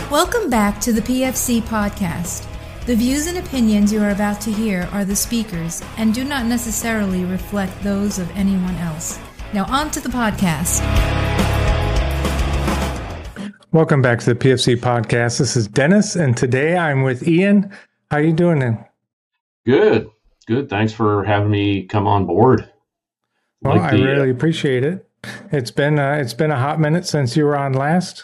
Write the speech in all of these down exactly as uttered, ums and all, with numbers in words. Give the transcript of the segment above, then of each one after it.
Welcome back to the P F C podcast. The views and opinions you are about to hear are the speakers and do not necessarily reflect those of anyone else. Now on to the podcast. Welcome back to the P F C podcast. This is Dennis, and today I'm with Ian. How you doing, then? Good, good. Thanks for having me come on board. Well, like the, I really appreciate it. It's been uh, it's been a hot minute since you were on last.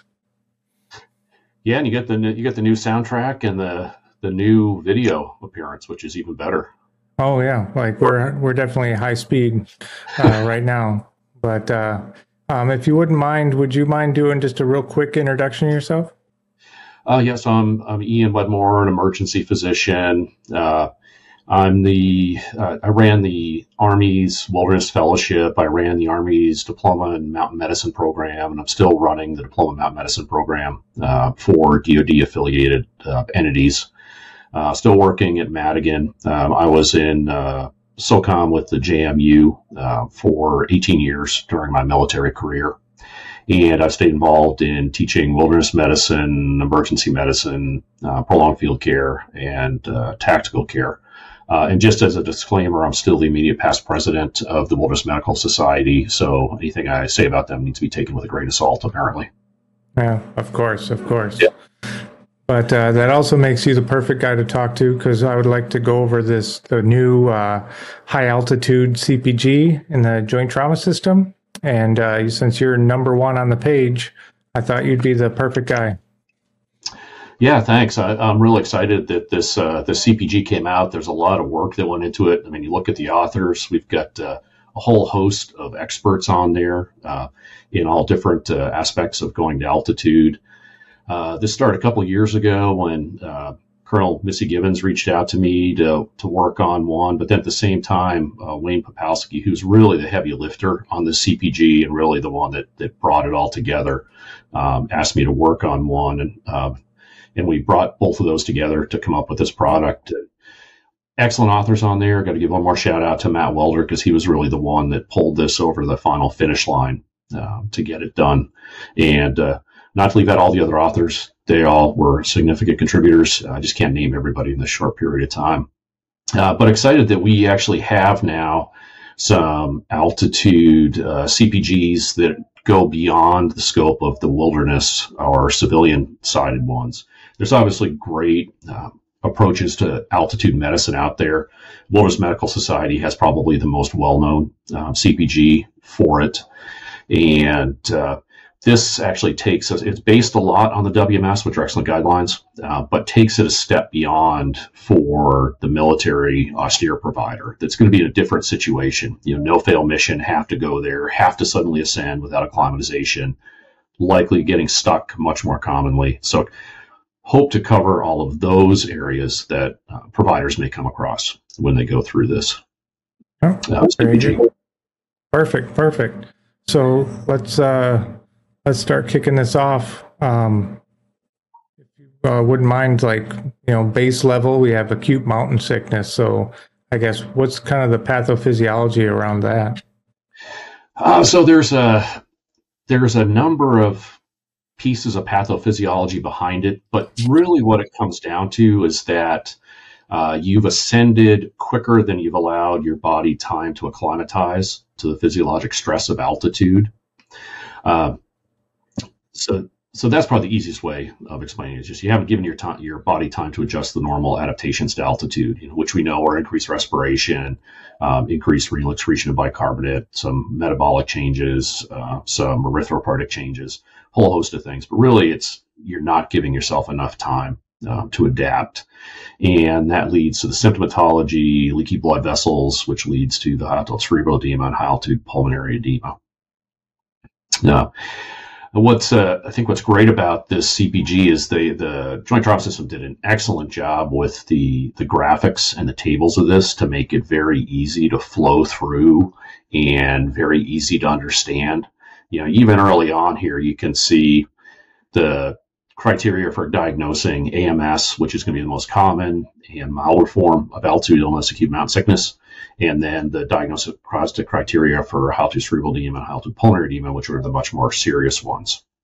Yeah, and you get the you get the new soundtrack and the the new video appearance, which is even better. Oh yeah, like we're we're definitely high speed uh, right now. But uh, um, if you wouldn't mind, would you mind doing just a real quick introduction of yourself? Uh, yes, I'm I'm Ian Wedmore, an emergency physician. Uh, I'm the uh, I ran the Army's Wilderness Fellowship. I ran the Army's Diploma in Mountain Medicine program, and I'm still running the Diploma in Mountain Medicine program uh, for D O D affiliated uh, entities. Uh, still working at Madigan. Um, I was in uh, SOCOM with the J M U uh, for eighteen years during my military career. And I've stayed involved in teaching wilderness medicine, emergency medicine, uh, prolonged field care, and uh, tactical care. Uh, and just as a disclaimer, I'm still the immediate past president of the Wilderness Medical Society, so anything I say about them needs to be taken with a grain of salt, apparently. Yeah, of course, of course. Yeah. But uh, that also makes you the perfect guy to talk to, because I would like to go over this, the new uh, high-altitude C P G in the Joint Trauma System. And uh, since you're number one on the page, I thought you'd be the perfect guy. Yeah, thanks. I, I'm really excited that this uh, the C P G came out. There's a lot of work that went into it. I mean, you look at the authors. We've got uh, a whole host of experts on there uh, in all different uh, aspects of going to altitude. Uh, this started a couple of years ago when uh, Colonel Missy Gibbons reached out to me to to work on one. But then at the same time, uh, Wayne Popowski, who's really the heavy lifter on the C P G and really the one that, that brought it all together, um, asked me to work on one. And uh, And we brought both of those together to come up with this product. Excellent authors on there. Got to give one more shout out to Matt Welder, because he was really the one that pulled this over the final finish line uh, to get it done. And uh, not to leave out all the other authors, they all were significant contributors. I just can't name everybody in this short period of time. Uh, but excited that we actually have now some altitude uh, C P Gs that go beyond the scope of the wilderness or civilian-sided ones. There's obviously great uh, approaches to altitude medicine out there. Wilderness Medical Society has probably the most well-known uh, C P G for it. And uh, this actually takes us, it's based a lot on the W M S, which are excellent guidelines, uh, but takes it a step beyond for the military austere provider that's going to be in a different situation. You know, no-fail mission, have to go there, have to suddenly ascend without acclimatization, likely getting stuck much more commonly. So hope to cover all of those areas that uh, providers may come across when they go through this. Oh, uh, very good. Perfect, perfect. So let's uh, let's start kicking this off. Um, if you uh, wouldn't mind, like, you know, base level, we have acute mountain sickness. So I guess what's kind of the pathophysiology around that? Uh, so there's a there's a number of pieces of pathophysiology behind it, but really what it comes down to is that uh, you've ascended quicker than you've allowed your body time to acclimatize to the physiologic stress of altitude. Uh, so, so that's probably the easiest way of explaining it. It's just you haven't given your time, your body time to adjust the normal adaptations to altitude, you know, which we know are increased respiration, um, increased renal excretion of bicarbonate, some metabolic changes, uh, some erythropoietic changes, whole host of things. But really, it's you're not giving yourself enough time um, to adapt, and that leads to the symptomatology, leaky blood vessels, which leads to the high altitude cerebral edema and high altitude pulmonary edema. Now, what's uh, I think what's great about this C P G is they, the Joint Trauma System did an excellent job with the the graphics and the tables of this to make it very easy to flow through and very easy to understand. You know, even early on here, you can see the criteria for diagnosing A M S, which is going to be the most common and milder form of altitude illness, acute mountain sickness, and then the diagnostic criteria for high altitude cerebral edema and high altitude pulmonary edema, which are the much more serious ones.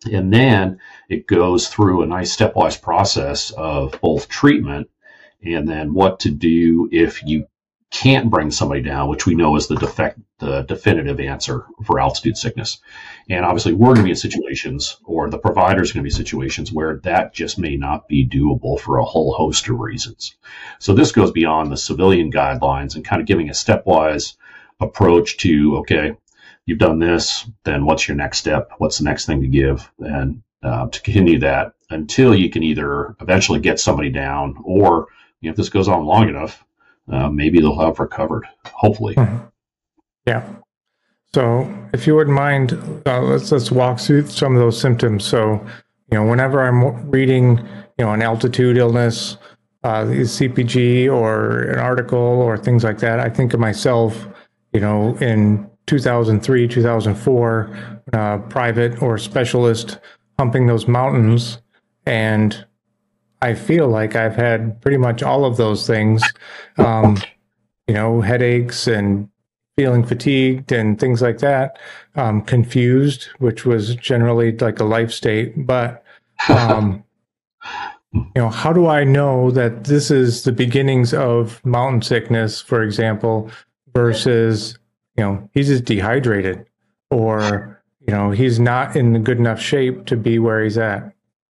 And then it goes through a nice stepwise process of both treatment and then what to do if you can't bring somebody down, which we know is the defect, the definitive answer for altitude sickness. And obviously we're going to be in situations, or the provider is going to be situations where that just may not be doable for a whole host of reasons. So this goes beyond the civilian guidelines and kind of giving a stepwise approach to, okay, you've done this, then what's your next step? What's the next thing to give? And uh, to continue that until you can either eventually get somebody down, or you know, if this goes on long enough, uh, maybe they'll have recovered, hopefully. Mm-hmm. Yeah. So if you wouldn't mind, uh, let's, let's walk through some of those symptoms. So, you know, whenever I'm reading, you know, an altitude illness, uh, C P G or an article or things like that, I think of myself, you know, in two thousand three, two thousand four, uh, private or specialist humping those mountains. And I feel like I've had pretty much all of those things, um, you know, headaches and feeling fatigued and things like that, um, confused, which was generally like a life state. But, um, you know, how do I know that this is the beginnings of mountain sickness, for example, versus, you know, he's just dehydrated, or, you know, he's not in good enough shape to be where he's at?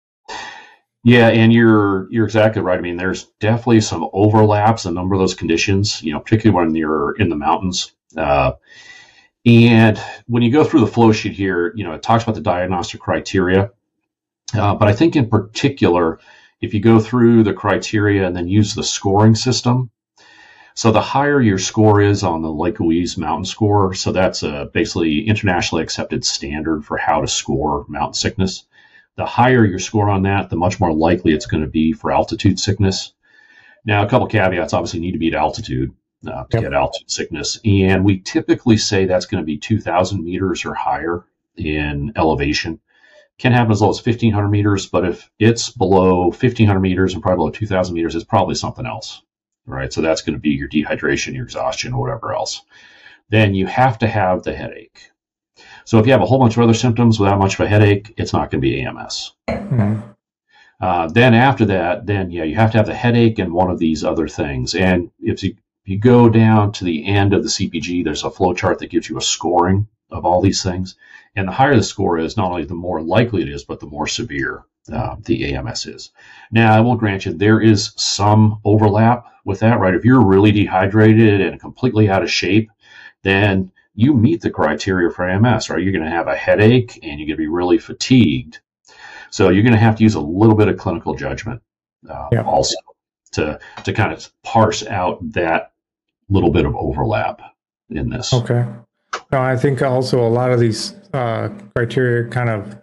Yeah, and you're you're exactly right. I mean, there's definitely some overlaps in a number of those conditions, you know, particularly when you're in the mountains. Uh, and when you go through the flow sheet here, you know, it talks about the diagnostic criteria. Uh, but I think in particular, if you go through the criteria and then use the scoring system, so the higher your score is on the Lake Louise Mountain Score, so that's a basically internationally accepted standard for how to score mountain sickness. The higher your score on that, the much more likely it's going to be for altitude sickness. Now, a couple caveats, obviously need to be at altitude uh, to yep. get altitude sickness. And we typically say that's going to be two thousand meters or higher in elevation. Can happen as low as fifteen hundred meters, but if it's below fifteen hundred meters and probably below two thousand meters, it's probably something else, right? So that's going to be your dehydration, your exhaustion, or whatever else. Then you have to have the headache. So if you have a whole bunch of other symptoms without much of a headache, it's not going to be A M S. Mm-hmm. Uh, then after that, then yeah, you have to have the headache and one of these other things. And if you, if you go down to the end of the C P G, there's a flow chart that gives you a scoring of all these things. And the higher the score is, not only the more likely it is, but the more severe uh, the A M S is. Now, I will grant you, there is some overlap with that, right? If you're really dehydrated and completely out of shape, then you meet the criteria for A M S, right? You're going to have a headache and you're going to be really fatigued. So you're going to have to use a little bit of clinical judgment uh, yeah. also to to kind of parse out that little bit of overlap in this. Okay. No, I think also a lot of these uh, criteria kind of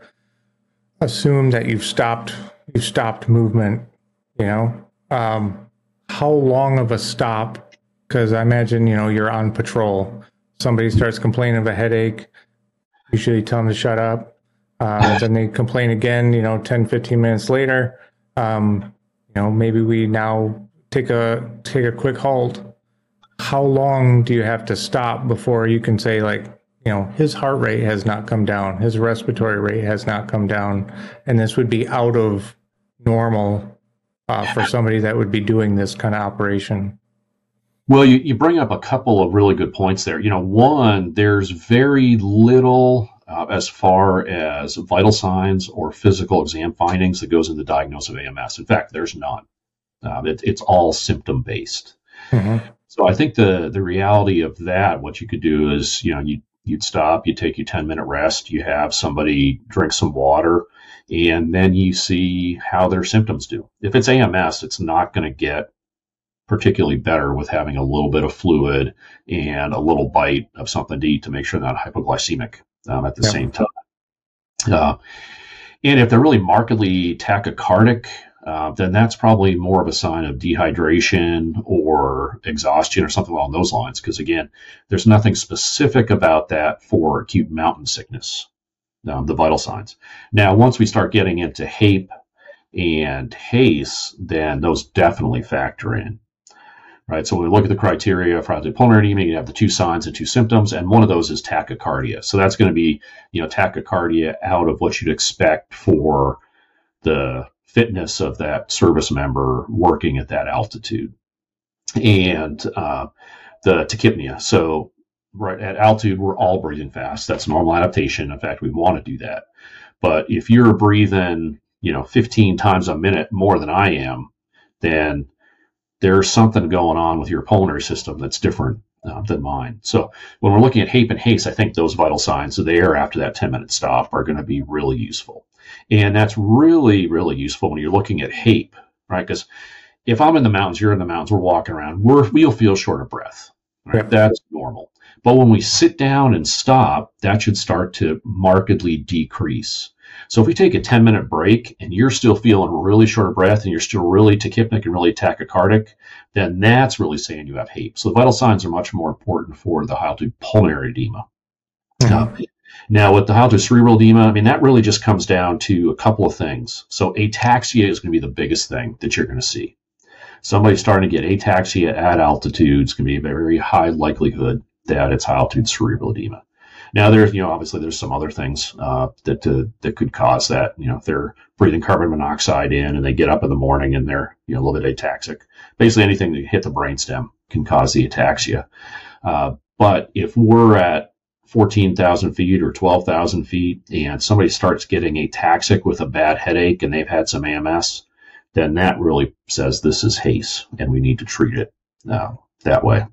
assume that you've stopped you've stopped movement. You know, um, how long of a stop? Because I imagine, you know, you're on patrol. Somebody starts complaining of a headache, usually tell them to shut up. Uh, then they complain again, you know, ten, fifteen minutes later. Um, you know, maybe we now take a take a quick halt. How long do you have to stop before you can say, like, you know, his heart rate has not come down, his respiratory rate has not come down, and this would be out of normal uh, for somebody that would be doing this kind of operation? Well, you, you bring up a couple of really good points there. You know, one, there's very little uh, as far as vital signs or physical exam findings that goes into the diagnosis of A M S. In fact, there's none. Uh, it, it's all symptom-based. Mm-hmm. So I think the the reality of that, what you could do is, you know, you, you'd stop, you take your ten-minute rest, you have somebody drink some water, and then you see how their symptoms do. If it's A M S, it's not going to get particularly better with having a little bit of fluid and a little bite of something to eat to make sure they're not hypoglycemic um, at the yeah. same time. Uh, and if they're really markedly tachycardic, uh, then that's probably more of a sign of dehydration or exhaustion or something along those lines. Because again, there's nothing specific about that for acute mountain sickness, um, the vital signs. Now, once we start getting into H A P E and H A C E, then those definitely factor in. right? So when we look at the criteria for pulmonary edema, you have the two signs and two symptoms, and one of those is tachycardia. So that's going to be, you know, tachycardia out of what you'd expect for the fitness of that service member working at that altitude. And uh, the tachypnea. So right at altitude, we're all breathing fast. That's normal adaptation. In fact, we want to do that. But if you're breathing, you know, fifteen times a minute more than I am, then there's something going on with your pulmonary system that's different uh, than mine. So when we're looking at HAPE and HACE, I think those vital signs there after that ten minute stop are going to be really useful. And that's really, really useful when you're looking at HAPE, right? Because if I'm in the mountains, you're in the mountains, we're walking around, we're, we'll feel short of breath, right? Yep. That's normal. But when we sit down and stop, that should start to markedly decrease. So if we take a ten minute break and you're still feeling really short of breath and you're still really tachypnic and really tachycardic, then that's really saying you have HAPE. So the vital signs are much more important for the high altitude pulmonary edema. Mm-hmm. Uh, now with the high altitude cerebral edema, I mean, that really just comes down to a couple of things. So ataxia is going to be the biggest thing that you're going to see. Somebody starting to get ataxia at altitude is going to be a very high likelihood that it's high altitude cerebral edema. Now, there's, you know, obviously there's some other things uh, that uh, that could cause that. You know, if they're breathing carbon monoxide in and they get up in the morning and they're, you know, a little bit ataxic. Basically, anything that hit the brainstem can cause the ataxia. Uh, but if we're at fourteen thousand feet or twelve thousand feet and somebody starts getting ataxic with a bad headache and they've had some A M S, then that really says this is HACE and we need to treat it uh, that way.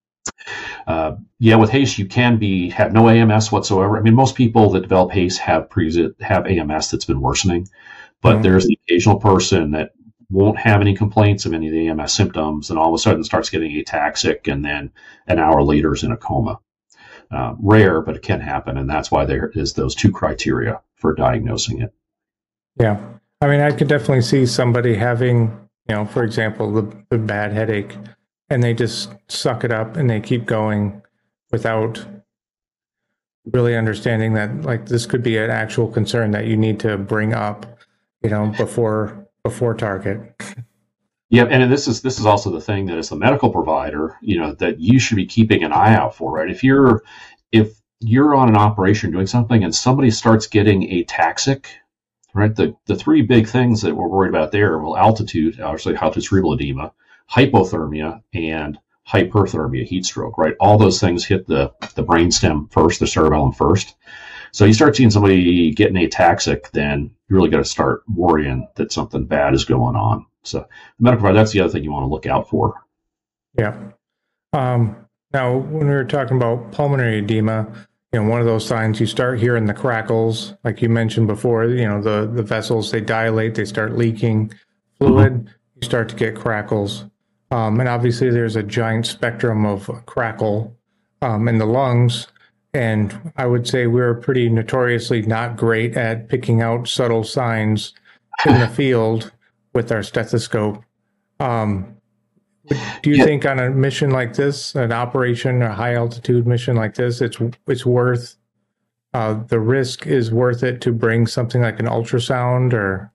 Uh, yeah, with HACE, you can be have no A M S whatsoever. I mean, most people that develop HACE have pre have A M S that's been worsening, but mm-hmm. there's the occasional person that won't have any complaints of any of the A M S symptoms, and all of a sudden starts getting ataxic, and then an hour later is in a coma. Uh, rare, but it can happen, and that's why there is those two criteria for diagnosing it. Yeah, I mean, I could definitely see somebody having, you know, for example, the, the bad headache, and they just suck it up and they keep going without really understanding that, like, this could be an actual concern that you need to bring up, you know, before before target. Yeah, and this is this is also the thing that as the medical provider, you know, that you should be keeping an eye out for, right? If you're if you're on an operation doing something and somebody starts getting ataxic, right? The the three big things that we're worried about there, well, altitude, obviously altitude cerebral edema, hypothermia, and hyperthermia, heat stroke, right? All those things hit the, the brainstem first, the cerebellum first. So you start seeing somebody getting ataxic, then you really got to start worrying that something bad is going on. So the medical provider, that's the other thing you want to look out for. Yeah. Um, now, when we were talking about pulmonary edema, you know, one of those signs, you start hearing the crackles, like you mentioned before, you know, the, the vessels, they dilate, they start leaking fluid, mm-hmm. you start to get crackles. Um, and obviously there's a giant spectrum of crackle um, in the lungs. And I would say we're pretty notoriously not great at picking out subtle signs in the field with our stethoscope. Um, do you yeah. think on a mission like this, an operation, a high altitude mission like this, it's it's worth, uh, the risk is worth it to bring something like an ultrasound or?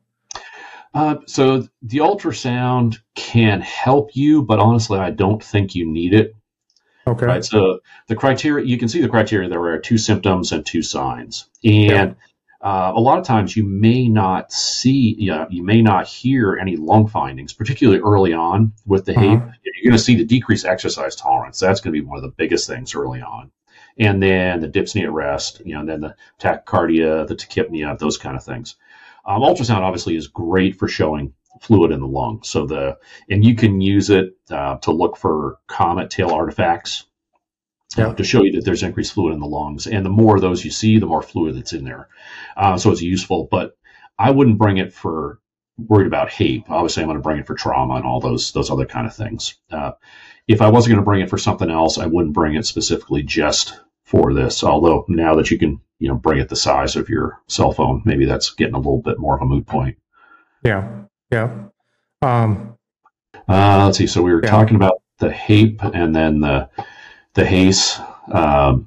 Uh, so the ultrasound can help you, but honestly, I don't think you need it. Okay. Right. So the criteria, you can see the criteria, there are two symptoms and two signs. And yeah. uh, a lot of times you may not see, you know, you may not hear any lung findings, particularly early on with the HAPE. Uh-huh. You're going to see the decreased exercise tolerance. That's going to be one of the biggest things early on. And then the dyspnea at rest, you know, and then the tachycardia, the tachypnea, those kind of things. Um, ultrasound obviously is great for showing fluid in the lung. So the and you can use it uh, to look for comet tail artifacts uh, yeah. to show you that there's increased fluid in the lungs. And the more of those you see, the more fluid that's in there. Uh, so it's useful, but I wouldn't bring it for worried about HAPE. Obviously, I'm going to bring it for trauma and all those those other kind of things. Uh, if I wasn't going to bring it for something else, I wouldn't bring it specifically just for this. Although now that you can, you know, bring it the size of your cell phone, maybe that's getting a little bit more of a moot point. Yeah. Yeah. Um, uh, let's see. So we were yeah. talking about the HAPE and then the the HACE. Um,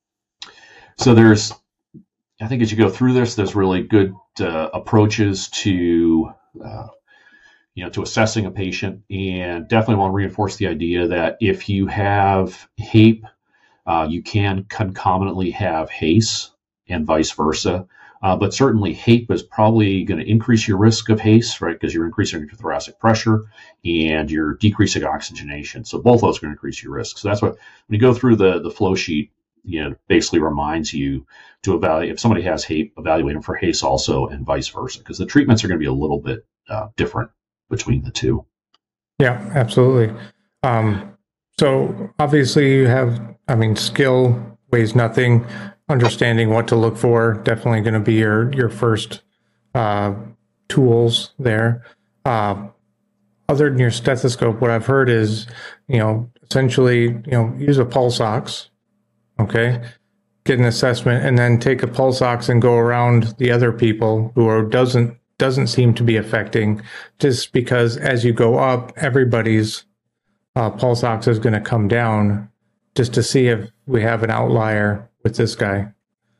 so there's, I think as you go through this, there's really good uh, approaches to, uh, you you know, to assessing a patient, and definitely want to reinforce the idea that if you have H A P E, uh, you can concomitantly have H A C E and vice versa. Uh, but certainly H A P E is probably going to increase your risk of H A C E, right? Because you're increasing your thoracic pressure and you're decreasing oxygenation. So both of those are going to increase your risk. So that's what, when you go through the, the flow sheet, you know, basically reminds you to evaluate, if somebody has H A P E, evaluate them for H A C E also, and vice versa, because the treatments are going to be a little bit uh, different between the two. Yeah, absolutely. Um, so obviously you have, I mean, skill weighs nothing. Understanding what to look for, definitely going to be your, your first uh, tools there. Uh, other than your stethoscope, what I've heard is, you know, essentially, you know, use a pulse ox, okay, get an assessment, and then take a pulse ox and go around the other people who are, doesn't, doesn't seem to be affecting, just because as you go up, everybody's uh, pulse ox is going to come down, just to see if we have an outlier with this guy.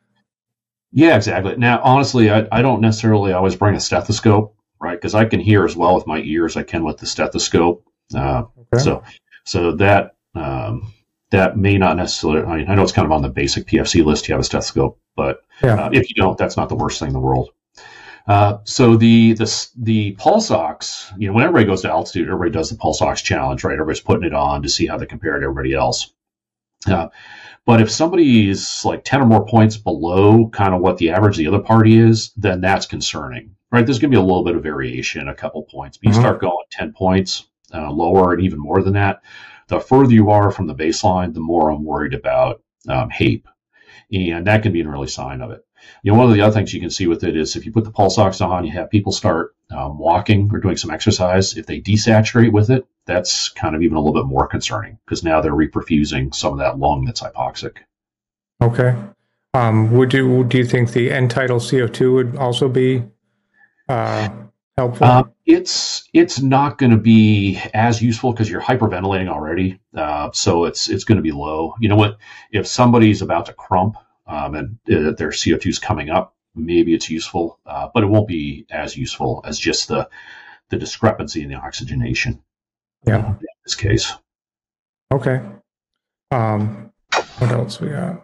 Yeah, exactly. Now, honestly, I, I don't necessarily always bring a stethoscope, right? Because I can hear as well with my ears I can with the stethoscope. Uh, okay. So, so that um, that may not necessarily. I mean, I know it's kind of on the basic P F C list. You have a stethoscope, but yeah. uh, if you don't, that's not the worst thing in the world. Uh, so the the the pulse ox, you know, when everybody goes to altitude, everybody does the pulse ox challenge, right? Everybody's putting it on to see how they compare to everybody else. Uh, But if somebody is like ten or more points below kind of what the average of the other party is, then that's concerning, right? There's going to be a little bit of variation, a couple points. But you mm-hmm. start going ten points uh, lower and even more than that, the further you are from the baseline, the more I'm worried about um, H A P E. And that can be an early sign of it. You know, one of the other things you can see with it is if you put the pulse ox on, you have people start um, walking or doing some exercise. If they desaturate with it, that's kind of even a little bit more concerning, because now they're reperfusing some of that lung that's hypoxic. Okay. Um, would you do you think the end-tidal C O two would also be uh, helpful? Uh, it's it's not going to be as useful because you're hyperventilating already, uh, so it's it's going to be low. You know what? If somebody's about to crump um, and uh, their C O two is coming up, maybe it's useful, uh, but it won't be as useful as just the the discrepancy in the oxygenation. Yeah. Uh, in this case. Okay. Um, what else we got?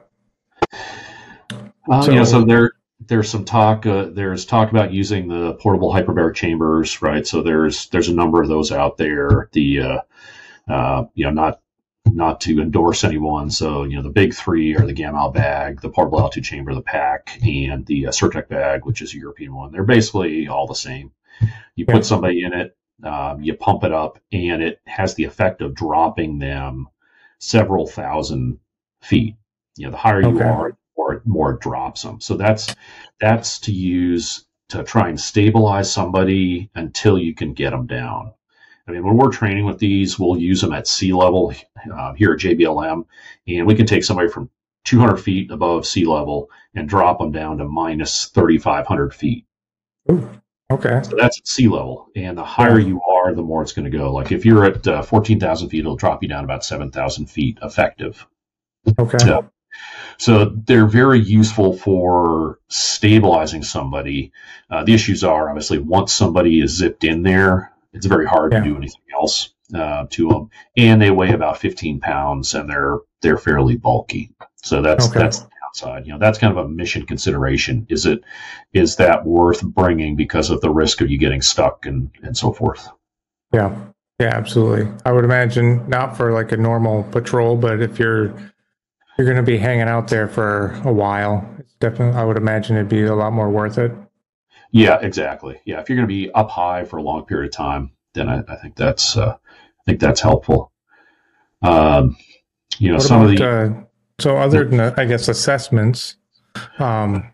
Uh, so, you know, so there, there's some talk. Uh, there's talk about using the portable hyperbaric chambers, right? So there's there's a number of those out there. The uh, uh, you know, not not to endorse anyone. So you know, the big three are the Gamal bag, the portable altitude chamber, the pack, and the uh, Certec bag, which is a European one. They're basically all the same. You put yeah. somebody in it. Um, you pump it up, and it has the effect of dropping them several thousand feet. You know, the higher you okay. are, the more, more it drops them. So that's that's to use to try and stabilize somebody until you can get them down. I mean, when we're training with these, we'll use them at sea level uh, here at J B L M, and we can take somebody from two hundred feet above sea level and drop them down to minus thirty-five hundred feet. Ooh. Okay. So that's at sea level. And the higher you are, the more it's going to go. Like if you're at uh, fourteen thousand feet, it'll drop you down about seven thousand feet effective. Okay. So, so they're very useful for stabilizing somebody. Uh, the issues are obviously once somebody is zipped in there, it's very hard yeah. to do anything else uh, to them. And they weigh about fifteen pounds and they're they're fairly bulky. So that's okay. that's side. You know, that's kind of a mission consideration. Is it, is that worth bringing because of the risk of you getting stuck and, and so forth? Yeah. Yeah, absolutely. I would imagine not for like a normal patrol, but if you're, you're going to be hanging out there for a while, it's definitely, I would imagine it'd be a lot more worth it. Yeah, exactly. Yeah. If you're going to be up high for a long period of time, then I, I think that's, uh, I think that's helpful. Um, you know, what some about, of the, uh, So other than, I guess, assessments, um,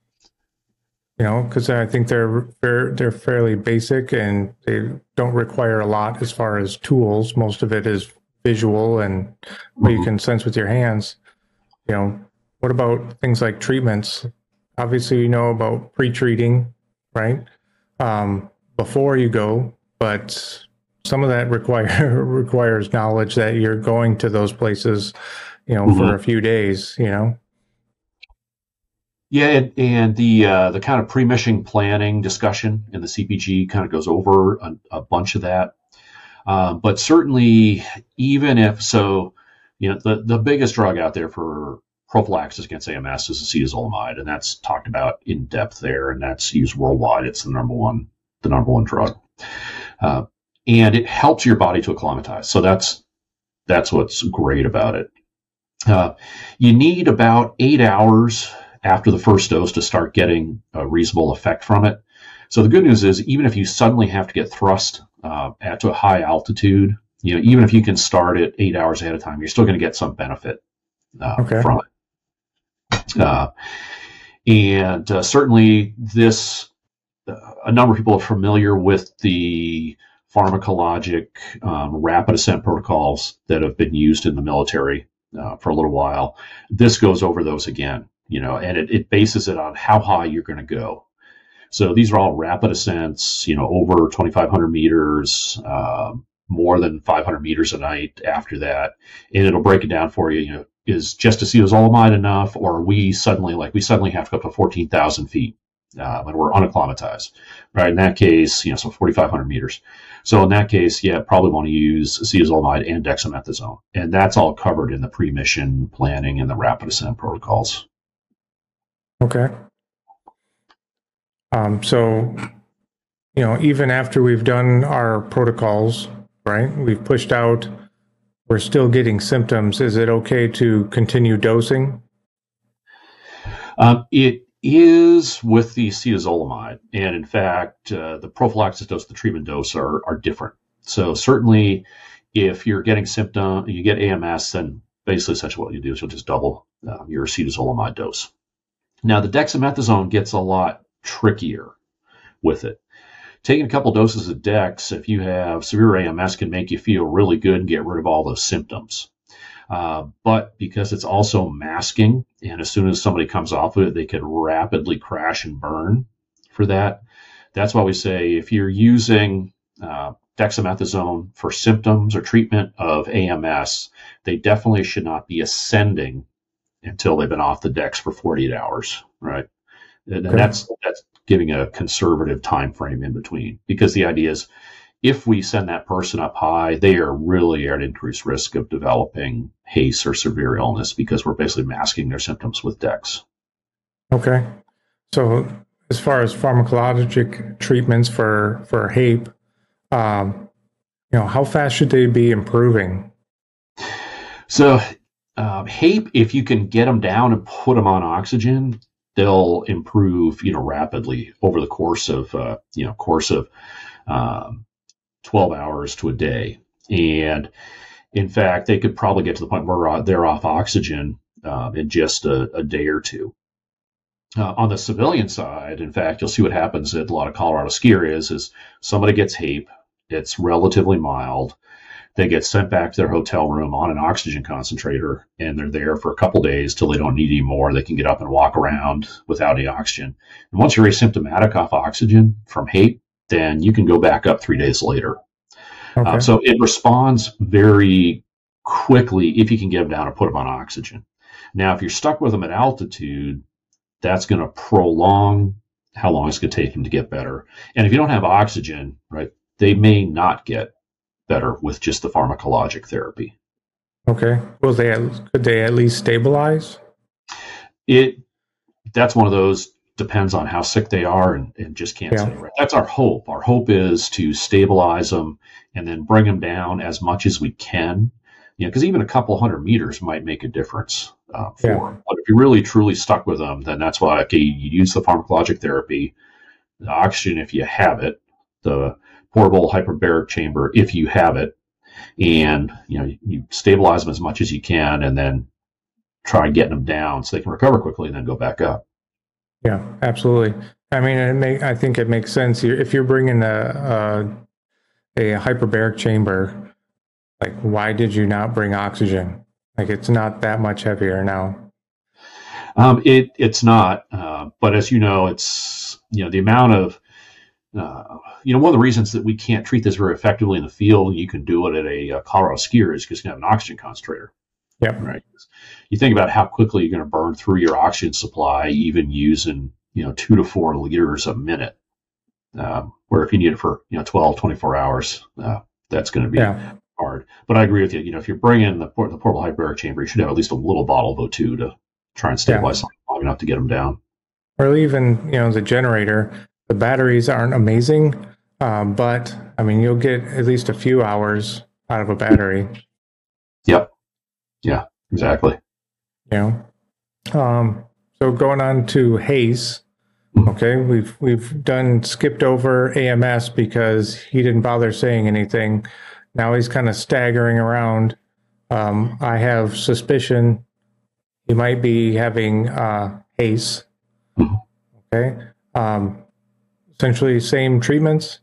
you know, because I think they're, they're they're fairly basic and they don't require a lot as far as tools. Most of it is visual and what you can sense with your hands. You know, what about things like treatments? Obviously, you know about pre-treating, right? Um, before you go, but some of that require requires knowledge that you're going to those places, you know, mm-hmm. for a few days, you know? Yeah, and, and the uh, the kind of pre-mission planning discussion in the C P G kind of goes over a, a bunch of that. Um, but certainly, even if so, you know, the, the biggest drug out there for prophylaxis against A M S is acetazolamide, and that's talked about in depth there, and that's used worldwide. It's the number one the number one drug, uh, and it helps your body to acclimatize. So that's that's what's great about it. Uh, you need about eight hours after the first dose to start getting a reasonable effect from it. So the good news is, even if you suddenly have to get thrust uh, at to a high altitude, you know, even if you can start it eight hours ahead of time, you're still going to get some benefit uh, okay. from it. Uh, and uh, certainly, this uh, a number of people are familiar with the pharmacologic um, rapid ascent protocols that have been used in the military uh, for a little while. This goes over those again. You know, and it, it bases it on how high you're going to go. So these are all rapid ascents, you know, over twenty-five hundred meters, uh, more than five hundred meters a night after that. And it'll break it down for you, you know, is just acetazolamide enough, or are we suddenly, like we suddenly have to go up to fourteen thousand feet uh, when we're unacclimatized, right? In that case, you know, so forty-five hundred meters. So in that case, yeah, probably want to use acetazolamide and dexamethasone. And that's all covered in the pre-mission planning and the rapid ascent protocols. Okay. Um, so, you know, even after we've done our protocols, right, we've pushed out, we're still getting symptoms. Is it okay to continue dosing? Um, it is with the acetazolamide. And in fact, uh, the prophylaxis dose, the treatment dose are, are different. So certainly if you're getting symptom, you get A M S, then basically essentially what you do is you'll just double uh, your acetazolamide dose. Now, the dexamethasone gets a lot trickier with it. Taking a couple doses of Dex, if you have severe A M S, can make you feel really good and get rid of all those symptoms. Uh, but because it's also masking, and as soon as somebody comes off of it, they can rapidly crash and burn for that. That's why we say if you're using uh, dexamethasone for symptoms or treatment of A M S, they definitely should not be ascending until they've been off the Dex for forty-eight hours, right? And okay. that's that's giving a conservative time frame in between, because the idea is if we send that person up high, they are really at increased risk of developing H A C E or severe illness, because we're basically masking their symptoms with Dex. Okay. So as far as pharmacologic treatments for, for H A P E, um, you know, how fast should they be improving? So Um, H A P E, if you can get them down and put them on oxygen, they'll improve, you know, rapidly over the course of, uh, you know, course of um, twelve hours to a day. And in fact, they could probably get to the point where they're off oxygen uh, in just a, a day or two. Uh, on the civilian side, in fact, you'll see what happens at a lot of Colorado ski areas is somebody gets H A P E, it's relatively mild. They get sent back to their hotel room on an oxygen concentrator, and they're there for a couple days till they don't need any more. They can get up and walk around without any oxygen. And once you're asymptomatic off oxygen from H A P E, then you can go back up three days later. Okay. Uh, so it responds very quickly if you can get them down and put them on oxygen. Now, if you're stuck with them at altitude, that's going to prolong how long it's going to take them to get better. And if you don't have oxygen, right, they may not get better with just the pharmacologic therapy. Okay. Will they, could they at least stabilize? It, that's one of those, depends on how sick they are, and, and just can't yeah. say, right? That's our hope. Our hope is to stabilize them and then bring them down as much as we can. You know, because even a couple hundred meters might make a difference uh, for yeah. them. But if you're really truly stuck with them, then that's why, okay, you use the pharmacologic therapy, the oxygen if you have it, the portable hyperbaric chamber if you have it, and you know, you stabilize them as much as you can, and then try getting them down so they can recover quickly and then go back up. Yeah, absolutely. I mean, it may, I think it makes sense if you're bringing a, a a hyperbaric chamber. Like, why did you not bring oxygen? Like, it's not that much heavier now. Um, it it's not, uh, but as you know, it's you know the amount of uh, you know one of the reasons that we can't treat this very effectively in the field, and you can do it at a, a Colorado skier, is because you have an oxygen concentrator. Yep. Right. You think about how quickly you're going to burn through your oxygen supply, even using, you know, two to four liters a minute. Um, where if you need it for, you know, twelve, twenty-four hours, uh, that's going to be Yeah. hard. But I agree with you. You know, if you're bringing the, port- the portable hyperbaric chamber, you should have at least a little bottle of O two to try and stabilize Yeah. long enough to get them down. Or even, you know, the generator, the batteries aren't amazing, um, but I mean, you'll get at least a few hours out of a battery. Yep. Yeah, exactly. You know, um, so going on to Hayes. Okay, we've we've done skipped over A M S because he didn't bother saying anything. Now he's kind of staggering around. Um, I have suspicion he might be having uh, Hayes. Okay, um, essentially same treatments.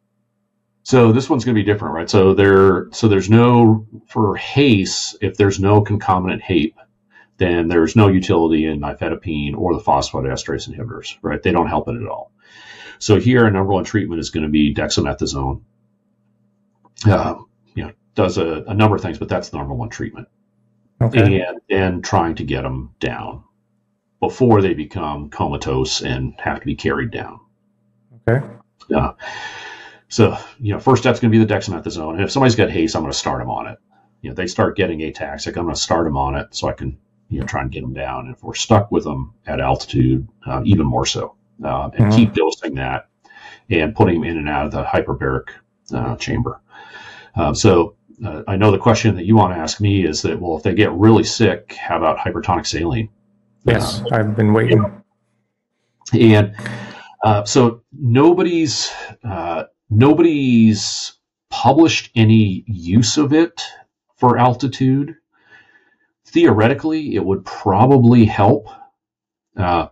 So this one's going to be different, right? So there, so there's no for Hayes. If there's no concomitant H A P E, then there's no utility in nifedipine or the phosphodiesterase inhibitors, right? They don't help it at all. So here, our number one treatment is going to be dexamethasone. Uh, you know, does a, a number of things, but that's the number one treatment. Okay. And and trying to get them down before they become comatose and have to be carried down. Okay. Uh, so, you know, first step's going to be the dexamethasone. And if somebody's got Hayes, I'm going to start them on it. You know, they start getting ataxic, I'm going to start them on it so I can, you know, try and get them down. And if we're stuck with them at altitude, uh, even more so, uh, and Mhm. keep dosing that and putting them in and out of the hyperbaric uh, chamber. Um, so uh, I know the question that you want to ask me is that, well, if they get really sick, how about hypertonic saline? Yes, Uh, I've been waiting. and uh, so nobody's uh, nobody's published any use of it for altitude. Theoretically, it would probably help. Uh,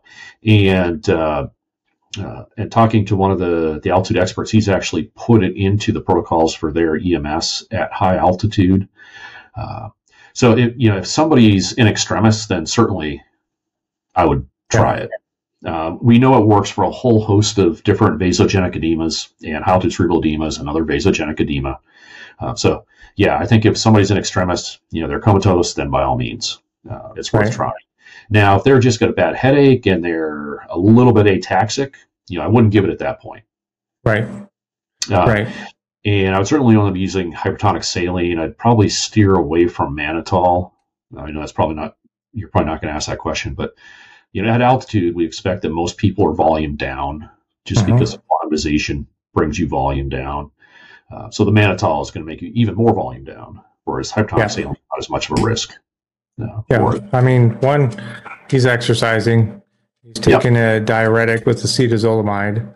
and uh, uh, and talking to one of the, the altitude experts, he's actually put it into the protocols for their E M S at high altitude. Uh, so if you know if somebody's in extremis, then certainly I would try Yeah. it. Uh, we know it works for a whole host of different vasogenic edemas and high altitude cerebral edemas and other vasogenic edema. Uh, so yeah, I think if somebody's in extremis, you know, they're comatose, then by all means, uh, it's worth Right. trying. Now, if they're just got a bad headache and they're a little bit ataxic, you know, I wouldn't give it at that point. Right. Uh, Right. And I would certainly only be using hypertonic saline. I'd probably steer away from mannitol. I know that's probably not, you're probably not going to ask that question, but, you know, at altitude, we expect that most people are volume down just Mhm. because acclimatization brings you volume down. Uh, so the mannitol is going to make you even more volume down, whereas hypertonic Yeah. saline is not as much of a risk. Uh, Yeah. for it. I mean, one, he's exercising. He's taking a diuretic with acetazolamide.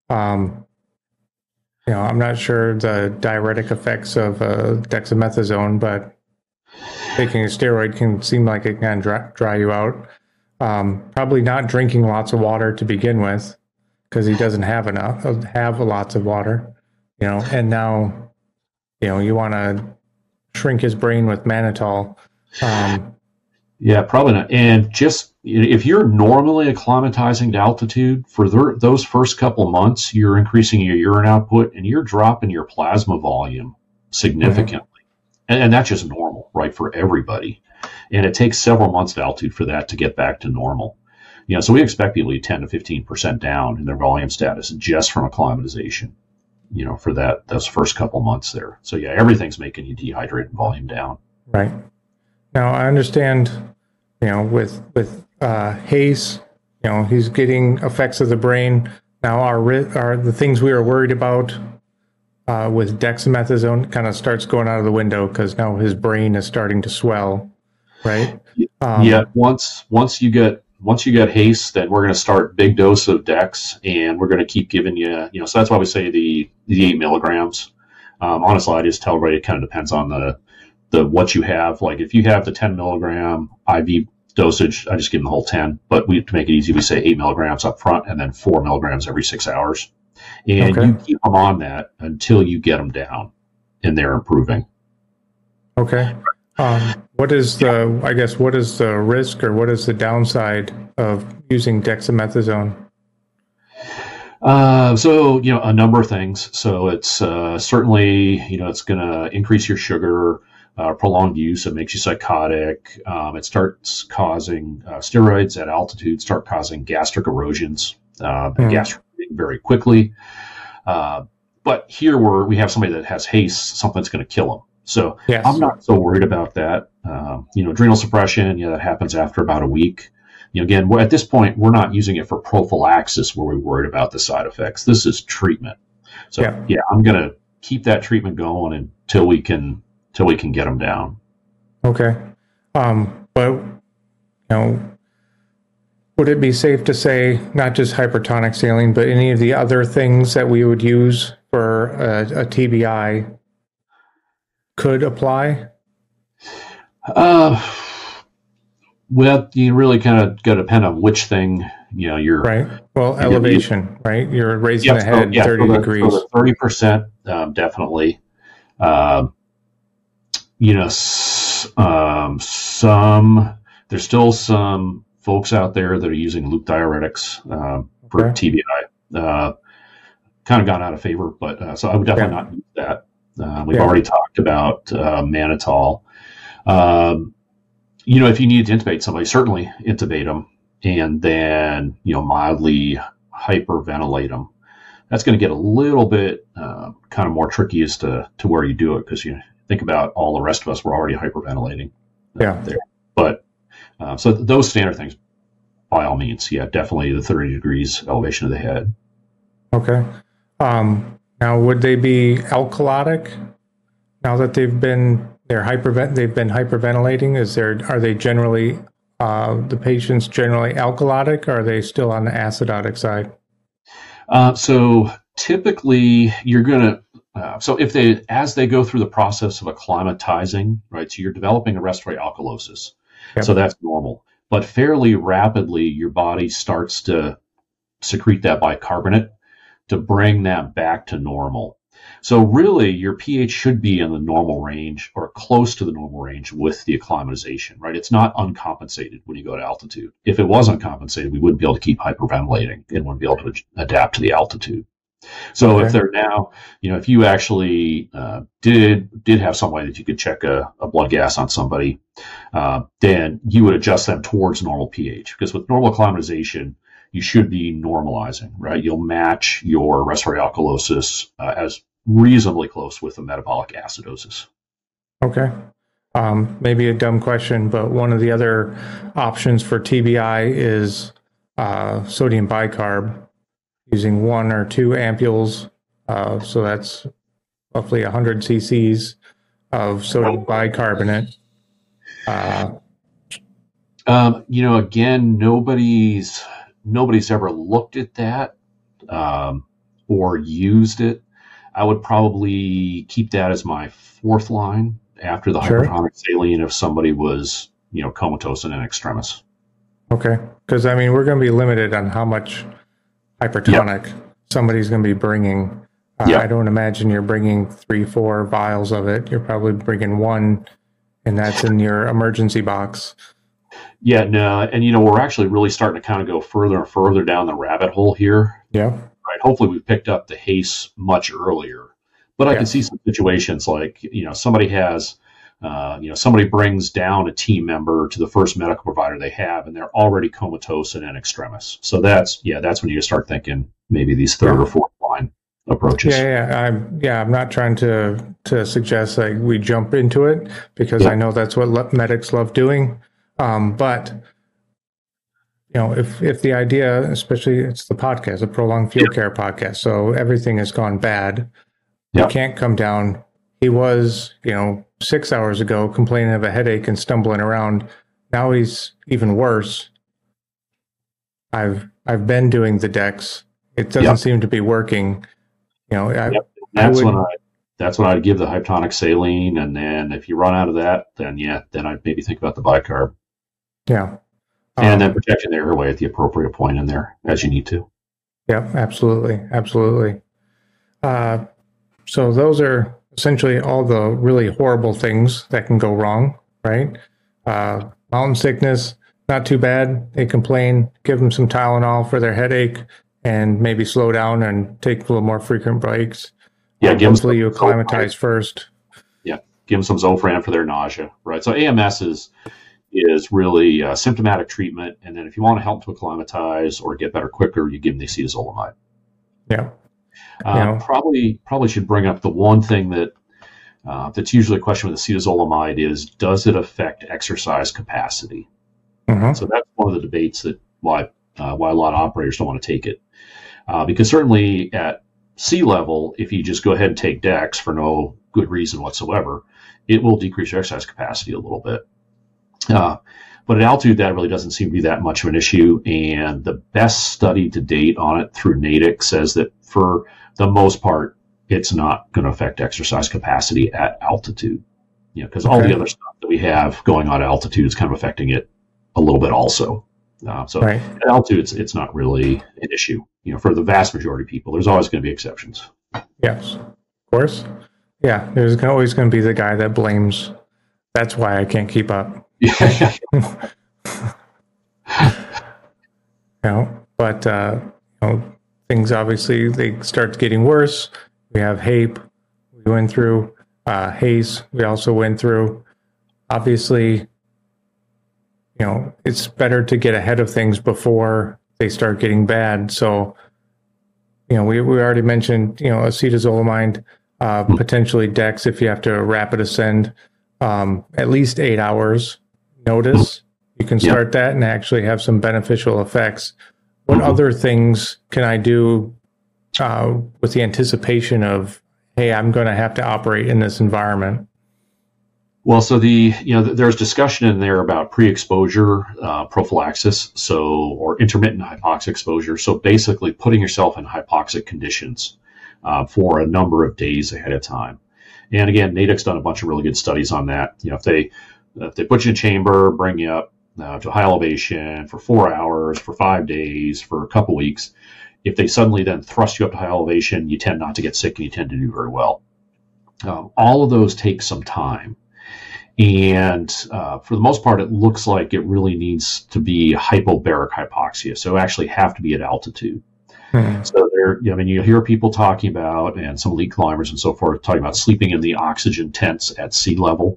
Um, you know, I'm not sure the diuretic effects of uh, dexamethasone, but taking a steroid can seem like it can dry, dry you out. Um, probably not drinking lots of water to begin with, because he doesn't have enough have lots of water. You know, and now, you know, you want to shrink his brain with mannitol. Um, Yeah, probably not. And just if you're normally acclimatizing to altitude for the, those first couple months, you're increasing your urine output and you're dropping your plasma volume significantly. And, and that's just normal, right, for everybody. And it takes several months of altitude for that to get back to normal. You know, so we expect people to be ten to fifteen percent down in their volume status just from acclimatization, you know, for that those first couple months there. So yeah, everything's making you dehydrate and volume down. Right. Now I understand, you know, with with uh, Hayes, you know, he's getting effects of the brain. Now our ri- are the things we were worried about uh, with dexamethasone kind of starts going out of the window because now his brain is starting to swell. Right. Um, yeah. Once once you get once you get Hayes, then we're going to start big dose of Dex, and we're going to keep giving you. You know, so that's why we say the the eight milligrams. Um, honestly, I just tell everybody it kind of depends on the the what you have. Like if you have the ten milligram I V dosage, I just give them the whole ten. But we to make it easy, we say eight milligrams up front, and then four milligrams every six hours. And Okay. you keep them on that until you get them down, and they're improving. Okay. Um, what is the, I guess, what is the risk or what is the downside of using dexamethasone? Uh, so, you know, a number of things. So it's uh, certainly, you know, it's going to increase your sugar. uh, prolonged use, it makes you psychotic. Um, it starts causing uh, steroids at altitude start causing gastric erosions, uh, mm. gastric very quickly. Uh, but here we're, we have somebody that has haste, something's going to kill them. So yes. I'm not so worried about that. Um, you know, adrenal suppression, yeah, that happens after about a week. You know, again, we're, at this point, we're not using it for prophylaxis where we're worried about the side effects. This is treatment. So yeah, yeah I'm going to keep that treatment going until we can, until we can get them down. Okay. Um, but, you know, would it be safe to say not just hypertonic saline, but any of the other things that we would use for a, a T B I could apply? Uh, well, you really kind of got to depend on which thing, you know, you're... Right. Well, you're elevation, be, right? You're raising yeah, the head so, yeah, thirty so the, degrees. So the thirty percent, um, definitely. Um, you know, s- um, some... There's still some folks out there that are using loop diuretics uh, for okay. T B I. Uh, kind of gone out of favor, but uh, so I would definitely yeah. not use that. Uh, we've yeah. already talked about uh, mannitol. Um, you know, if you need to intubate somebody, certainly intubate them and then, you know, mildly hyperventilate them. That's going to get a little bit uh, kind of more tricky as to, to where you do it because you think about all the rest of us, we're already hyperventilating. Uh, yeah. There. But uh, so th- those standard things, by all means, yeah, definitely the thirty degrees elevation of the head. Okay. Um, now, would they be alkalotic? Now that they've been they're hypervent they've been hyperventilating, is there are they generally uh, the patients generally alkalotic, or are they still on the acidotic side? Uh, so typically, you're gonna uh, so if they as they go through the process of acclimatizing, right? So you're developing a respiratory alkalosis, yep. So that's normal. But fairly rapidly, your body starts to secrete that bicarbonate to bring that back to normal. So really, your pH should be in the normal range or close to the normal range with the acclimatization, right? It's not uncompensated when you go to altitude. If it was uncompensated, we wouldn't be able to keep hyperventilating and wouldn't be able to adapt to the altitude. So okay. if they're now, you know, if you actually uh, did did have some way that you could check a, a blood gas on somebody, uh, then you would adjust them towards normal pH. Because with normal acclimatization, you should be normalizing, right? You'll match your respiratory alkalosis uh, as reasonably close with a metabolic acidosis. Okay. Um, maybe a dumb question, but one of the other options for T B I is uh, sodium bicarb, using one or two ampules. Uh, so that's roughly one hundred cc's of sodium bicarbonate. Uh, um, you know, again, nobody's nobody's ever looked at that um, or used it. I would probably keep that as my fourth line after the sure. hypertonic saline if somebody was, you know, comatose and in extremis. Okay. Because, I mean, we're going to be limited on how much hypertonic yep. somebody's going to be bringing. Uh, yep. I don't imagine you're bringing three, four vials of it. You're probably bringing one, and that's in your emergency box. Yeah, no, and you know, we're actually really starting to kind of go further and further down the rabbit hole here. Yeah. Right. Hopefully we've picked up the haste much earlier. But I yeah. can see some situations like, you know, somebody has, uh, you know, somebody brings down a team member to the first medical provider they have, and they're already comatose and in extremis. So that's, yeah, that's when you start thinking maybe these third yeah. or fourth line approaches. Yeah, yeah, I'm, yeah, I'm not trying to, to suggest like we jump into it because yeah. I know that's what le- medics love doing. Um, but, you know, if, if the idea, especially it's the podcast, a prolonged field yeah. care podcast, so everything has gone bad. Yeah. You can't come down. He was, you know, six hours ago complaining of a headache and stumbling around. Now he's even worse. I've, I've been doing the Dex. It doesn't yep. seem to be working. You know, I, yep. that's I would, when I, that's when I'd give the hypotonic saline. And then if you run out of that, then yeah, then I'd maybe think about the bicarb. Yeah. And um, then protecting the airway at the appropriate point in there as you need to. Yeah, absolutely. Absolutely. Uh, so those are essentially all the really horrible things that can go wrong, right? Uh, mountain sickness, not too bad. They complain, give them some Tylenol for their headache and maybe slow down and take a little more frequent breaks. Yeah, um, hopefully you acclimatize first. Yeah, give give them some Zofran for their nausea, right? So A M S is is really uh, symptomatic treatment, and then if you want to help to acclimatize or get better quicker, you give them the acetazolamide. Yeah. Uh, Yeah. Probably probably should bring up the one thing that uh, that's usually a question with acetazolamide is, does it affect exercise capacity? Mm-hmm. So that's one of the debates that why uh, why a lot of operators don't want to take it, uh, because certainly at sea level, if you just go ahead and take Dex for no good reason whatsoever, it will decrease your exercise capacity a little bit. Uh, but at altitude, that really doesn't seem to be that much of an issue. And the best study to date on it through NATIC says that for the most part, it's not going to affect exercise capacity at altitude. You know, because all Okay. the other stuff that we have going on at altitude is kind of affecting it a little bit also. Uh, so Right. at altitude, it's, it's not really an issue. You know, for the vast majority of people, there's always going to be exceptions. Yes. Of course. Yeah. There's always going to be the guy that blames, that's why I can't keep up. Yeah. You know, but uh, you know, things obviously they start getting worse. We have H A P E, we went through uh, Haze, we also went through. Obviously, you know, it's better to get ahead of things before they start getting bad. So, you know, we we already mentioned, you know, acetazolamide, uh, potentially Dex if you have to rapid ascend, um, at least eight hours notice. You can start Yep. that and actually have some beneficial effects. What Mhm. other things can I do uh, with the anticipation of, hey, I'm going to have to operate in this environment? Well, so the you know there's discussion in there about pre-exposure uh, prophylaxis, so or intermittent hypoxic exposure. So basically, putting yourself in hypoxic conditions uh, for a number of days ahead of time. And again, NATIC's done a bunch of really good studies on that. You know, if they if they put you in a chamber, bring you up uh, to high elevation for four hours, for five days, for a couple weeks, if they suddenly then thrust you up to high elevation, you tend not to get sick and you tend to do very well. Um, all of those take some time. And uh, for the most part, it looks like it really needs to be hypobaric hypoxia. So actually have to be at altitude. Hmm. So there, I mean, you hear people talking about, and some elite climbers and so forth, talking about sleeping in the oxygen tents at sea level.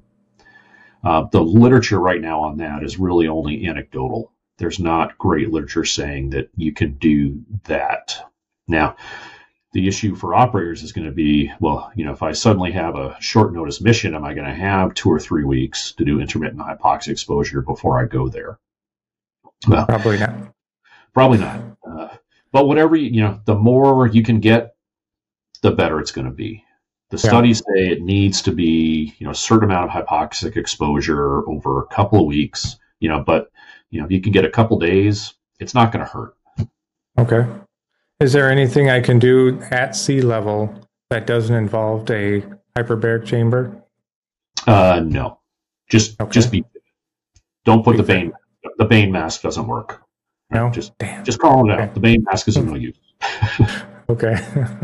Uh, the literature right now on that is really only anecdotal. There's not great literature saying that you can do that. Now, the issue for operators is going to be, well, you know, if I suddenly have a short notice mission, am I going to have two or three weeks to do intermittent hypoxic exposure before I go there? Well, Probably not. probably not. Uh, but whatever, you, you know, the more you can get, the better it's going to be. The Yeah. studies say it needs to be, you know, a certain amount of hypoxic exposure over a couple of weeks, you know, but, you know, if you can get a couple days, it's not going to hurt. Okay. Is there anything I can do at sea level that doesn't involve a hyperbaric chamber? Uh, no, just, Okay. just be, don't put Be the fair. Bane, the Bane mask doesn't work. No? Just, Damn. just call it out. Okay. The Bane mask is of no use. Okay.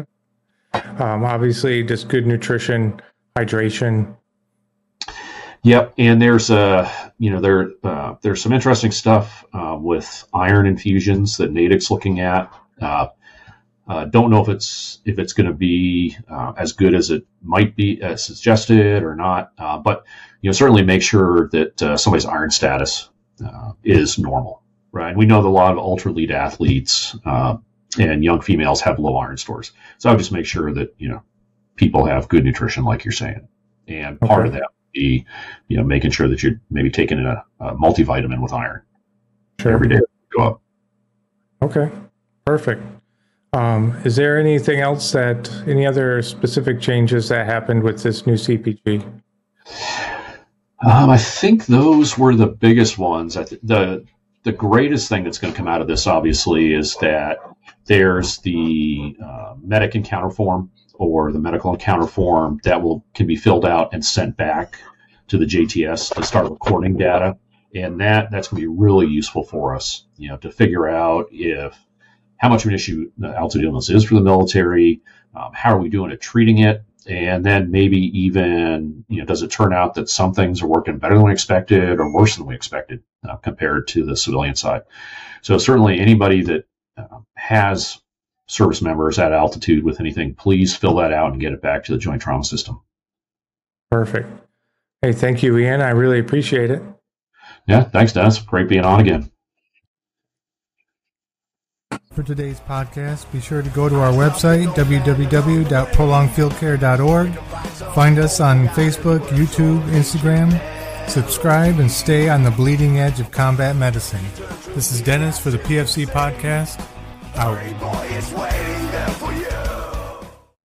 um, obviously, just good nutrition, hydration. Yep, and there's uh, you know, there uh, there's some interesting stuff uh, with iron infusions that NATIC's looking at. Uh, uh, don't know if it's if it's going to be uh, as good as it might be as suggested or not, uh, but you know, certainly make sure that uh, somebody's iron status uh, is normal, right? We know that a lot of ultra elite athletes uh, and young females have low iron stores, so I would just make sure that you know people have good nutrition, like you're saying, and part Okay. of that would be you know making sure that you're maybe taking a, a multivitamin with iron Sure. every day. Go up. Okay. Perfect. Um, is there anything else that, any other specific changes that happened with this new C P G? Um, I think those were the biggest ones. I th- the the greatest thing that's going to come out of this, obviously, is that there's the uh, medic encounter form or the medical encounter form that will can be filled out and sent back to the J T S to start recording data, and that that's going to be really useful for us, you know, to figure out if how much of an issue altitude illness is for the military, um, how are we doing at treating it. And then maybe even, you know, does it turn out that some things are working better than we expected or worse than we expected uh, compared to the civilian side? So certainly anybody that uh, has service members at altitude with anything, please fill that out and get it back to the Joint Trauma System. Perfect. Hey, thank you, Ian. I really appreciate it. Yeah, thanks, Dennis. Great being on again. For today's podcast, be sure to go to our website, w w w dot prolonged field care dot org. Find us on Facebook, YouTube, Instagram. Subscribe and stay on the bleeding edge of combat medicine. This is Dennis for the P F C Podcast. Out.